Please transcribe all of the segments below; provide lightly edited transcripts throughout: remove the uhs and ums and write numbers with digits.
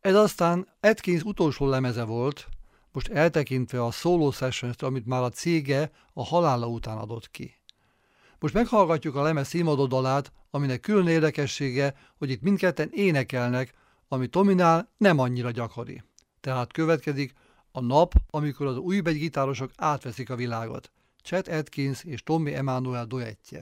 Ez aztán Atkins utolsó lemeze volt, most eltekintve a Solo Sessions-től, amit már a cége a halála után adott ki. Most meghallgatjuk a lemez címadó dalát, aminek külön érdekessége, hogy itt mindketten énekelnek, ami Tominál nem annyira gyakori. Tehát következik a nap, amikor az újbégy gitárosok átveszik a világot. Chet Atkins és Tommy Emmanuel duettje.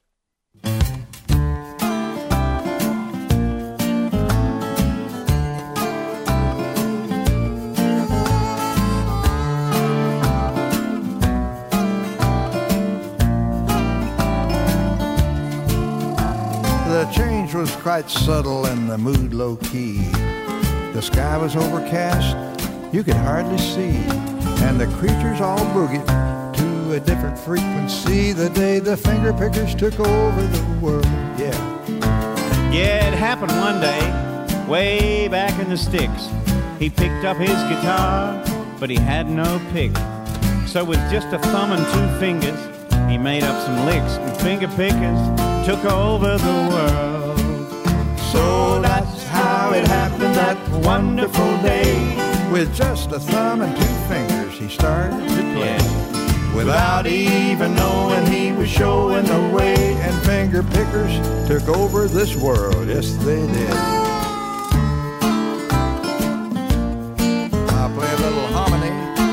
The change was quite subtle and the mood low-key. The sky was overcast, you could hardly see, and the creatures all boogied to a different frequency the day the finger pickers took over the world, yeah. Yeah, it happened one day, way back in the sticks. He picked up his guitar, but he had no pick. So with just a thumb and two fingers, he made up some licks, and finger pickers took over the world. So that's how it happened that wonderful day. With just a thumb and two fingers he started to play. Without even knowing he was showing the way, and finger pickers took over this world, yes they did. I'll play a little harmony.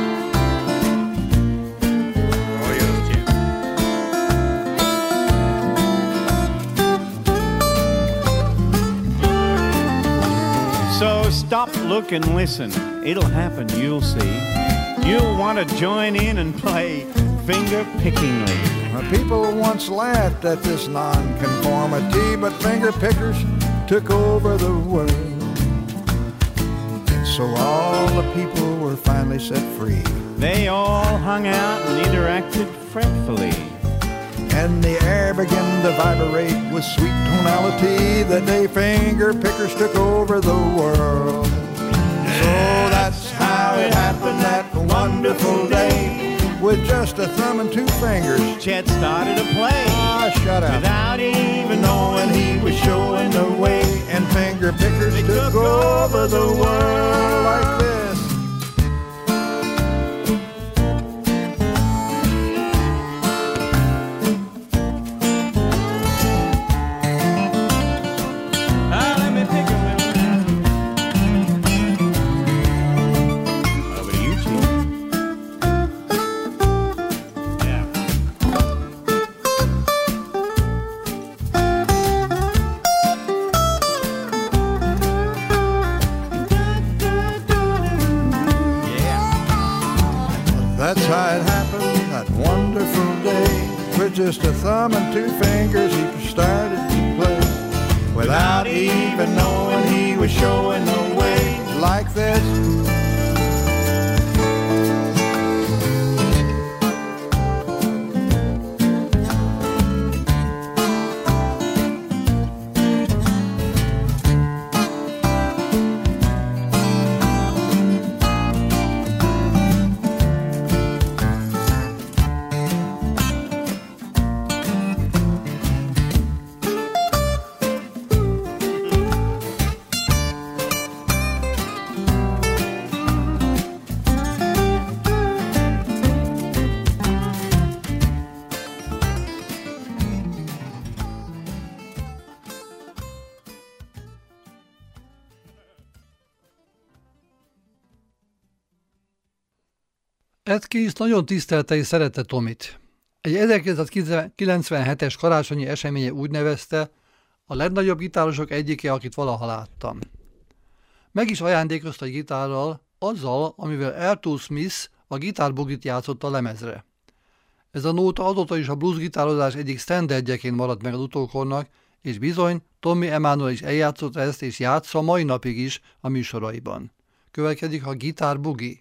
So stop, look, and listen. It'll happen, you'll see. You'll want to join in and play finger-pickingly. People once laughed at this nonconformity, but finger pickers took over the world. And so all the people were finally set free. They all hung out and interacted fretfully. And the air began to vibrate with sweet tonality the day finger pickers took over the world. So that's how it happened that wonderful day. With just a thumb and two fingers, Chet started to play. Ah, shut up. Without even knowing he was showing the way. And finger pickers took over the world like this. That's how it happened that wonderful day. With just a thumb and two fingers he started to play. Without even knowing he was showing the way like this. Atkins nagyon tisztelte és szerette Tomit. Egy 1997-es karácsonyi eseménye úgy nevezte, a legnagyobb gitárosok egyike, akit valaha láttam. Meg is ajándékozta egy gitárral, azzal, amivel Arthur Smith a gitárbugit játszott a lemezre. Ez a nóta azóta is a bluesgitározás egyik standardjeként maradt meg az utókornak, és bizony Tommy Emmanuel is eljátszott ezt, és játsza mai napig is a műsoraiban. Következik a Guitar Boogie.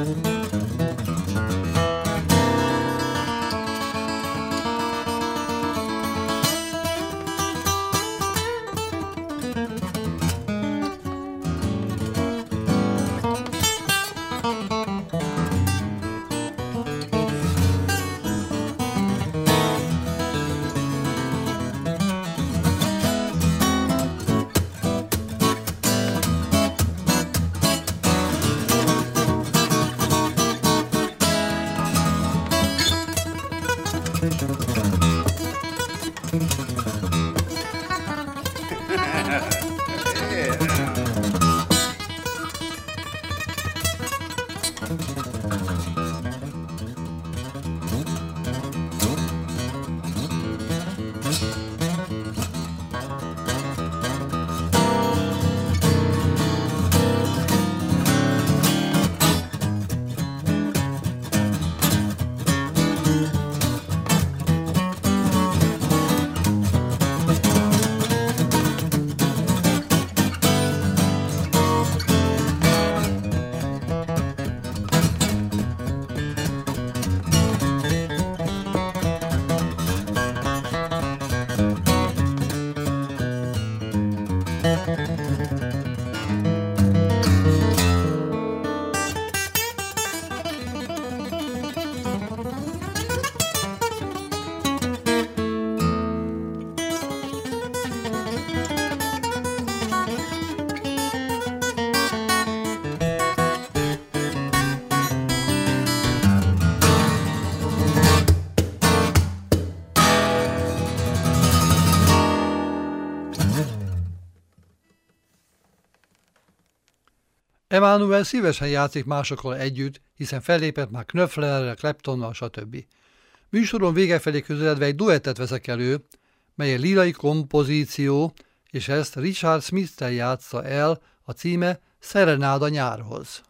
Emanuel szívesen játszik másokkal együtt, hiszen fellépett már Knöpflerrel, Claptonnal, stb. Műsoron vége felé közeledve egy duettet veszek elő, mely egy lírai kompozíció, és ezt Richard Smith-tel játsza el, a címe Szerenád a nyárhoz.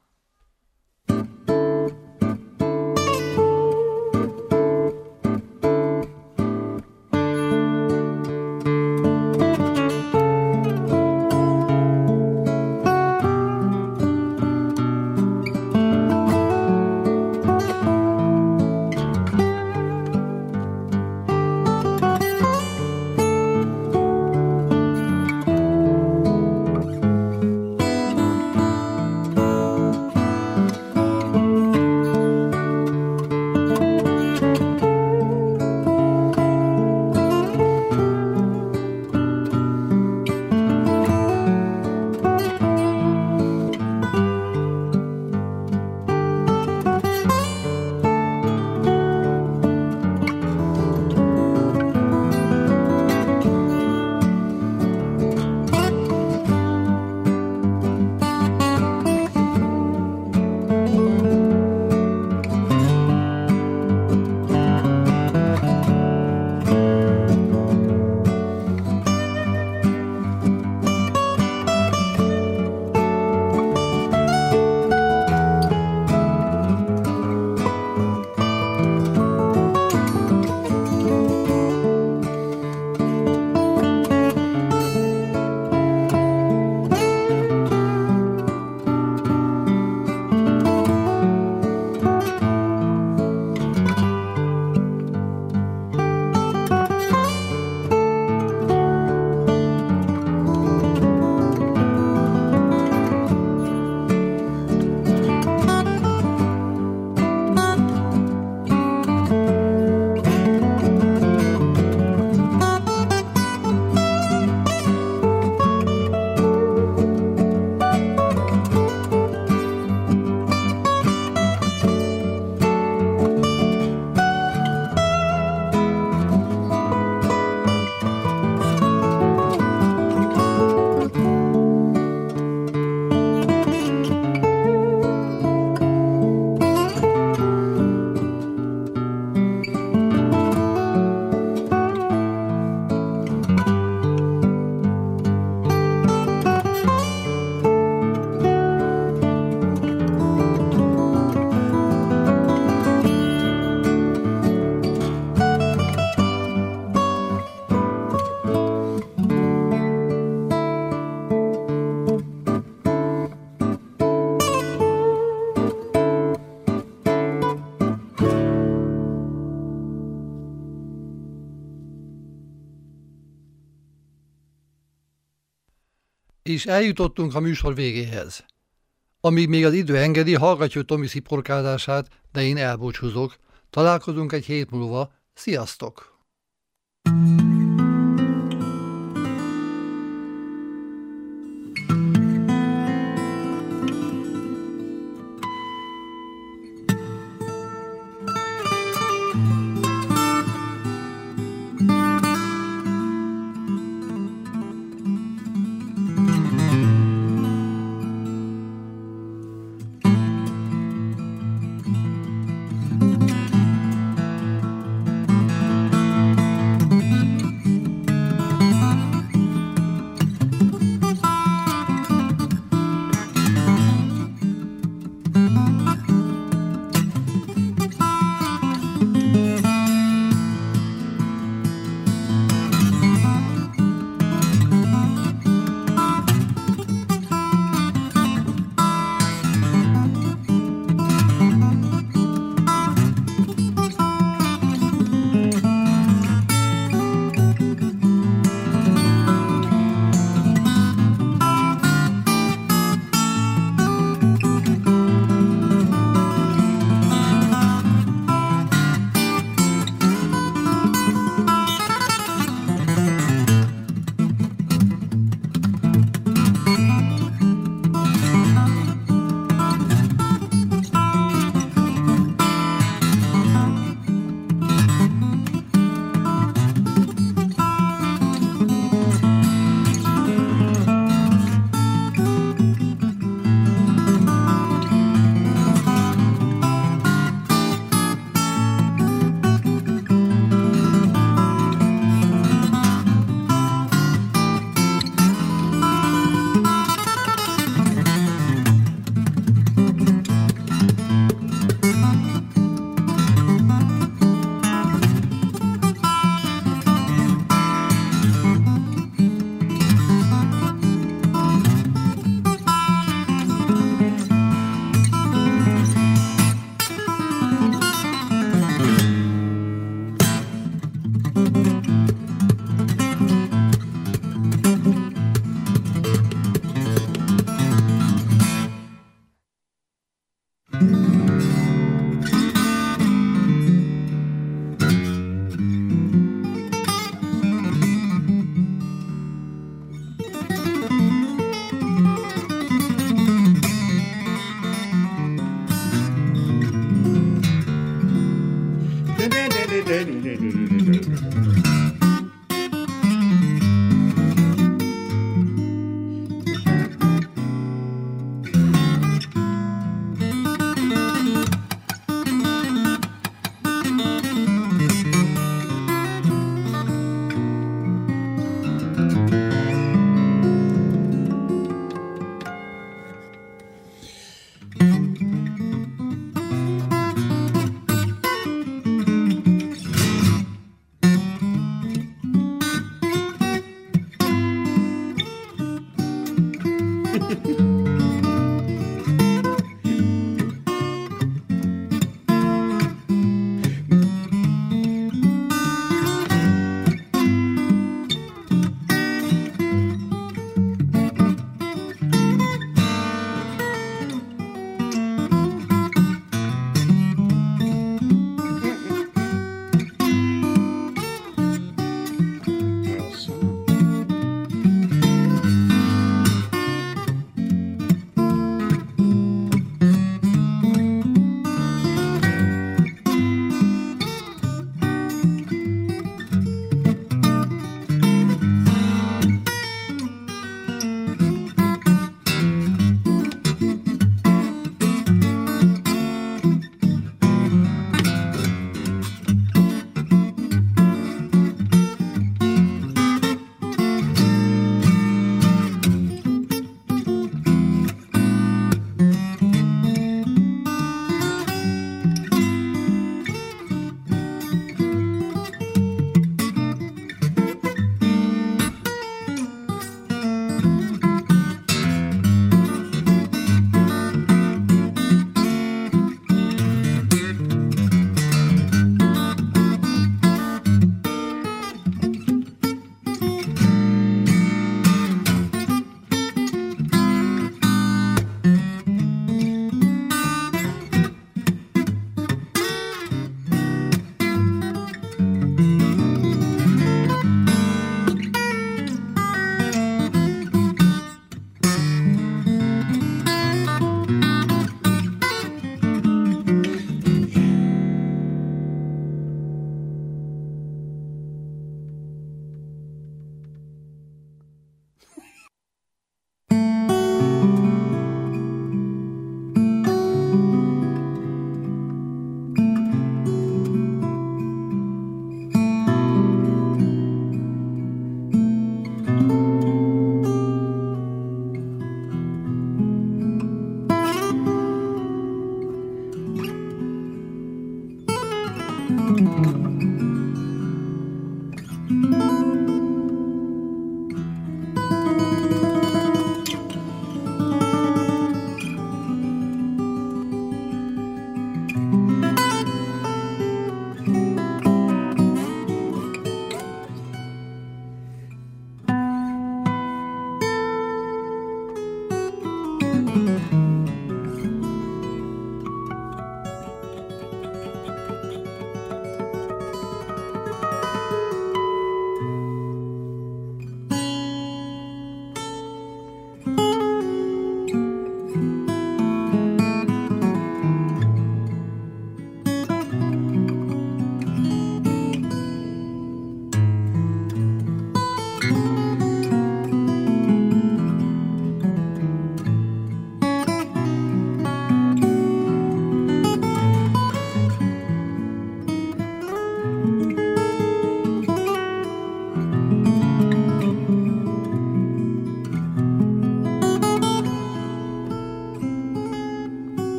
is, eljutottunk a műsor végéhez. Amíg még az idő engedi, hallgatjuk Tomi sziporkázását, de én elbúcsúzok. Találkozunk egy hét múlva. Sziasztok!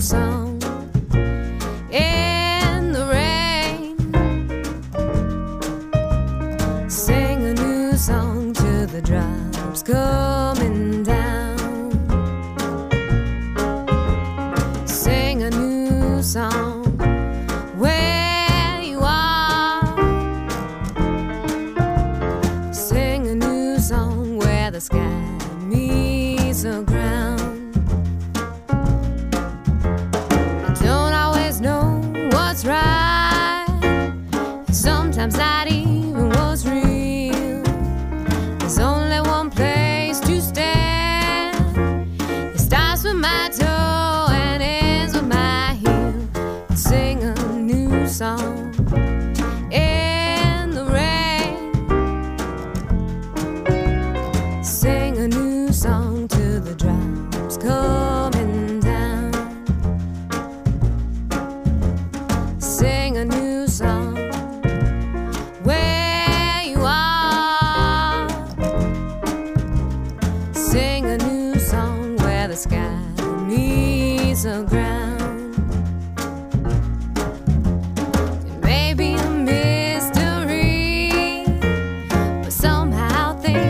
song in the rain. Sing a new song to the drops coming down. Sing a new song where you are. Sing a new song where the sky meets the ground. I don't always know what's right, sometimes not even what's real. There's only one place to stand. It starts with my toe and ends with my heel. Sing a new song in the rain. Sing a new song to the drops coming down. Sing a new song where you are. Sing a new song where the sky meets the ground.